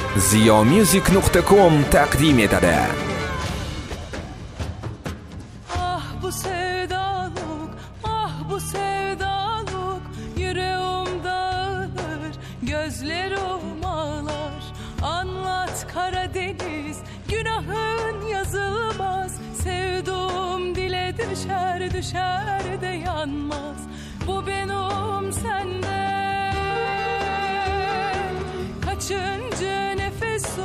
ziyomusic.com taqdim etadi. Ah bu sevdalık, ah bu sevdalık, yüreğim dağılır, gözlerim ağlar. Anlat Karadeniz, günahın yazılmaz. Sevduğum dile düşer, düşer de yanmaz. Bu benim senden kaçıncı nefesim?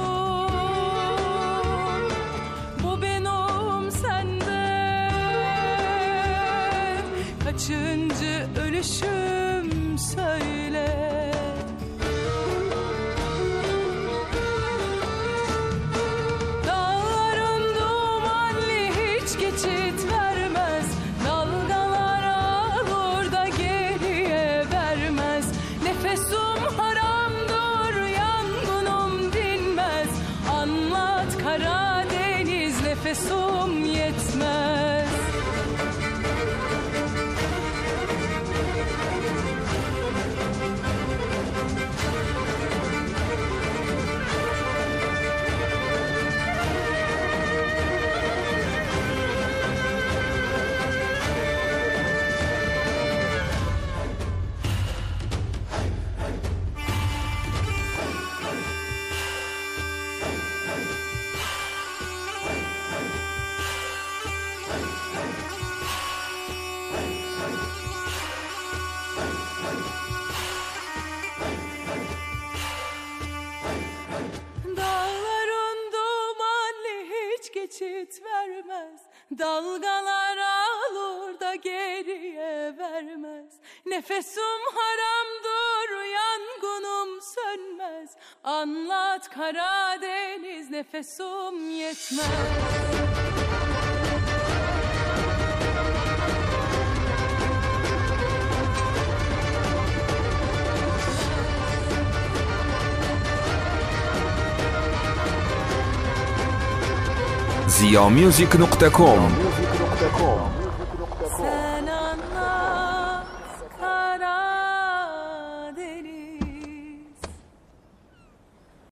Bu benim senden kaçıncı ölüşüm söyle. Dağların dumanlı hiç geçit vermez. Dalgalar alır da geriye vermez. Nefesim haramdır, yangınım dinmez. Anlat Karadeniz, nefesim yetmez. Dağların dumanlı hiç geçit vermez. Dalgalar alır da geriye vermez. Nefesim haramdır, yangınım sönmez. Anlat Karadeniz, nefesim yetmez. ziyomusic.com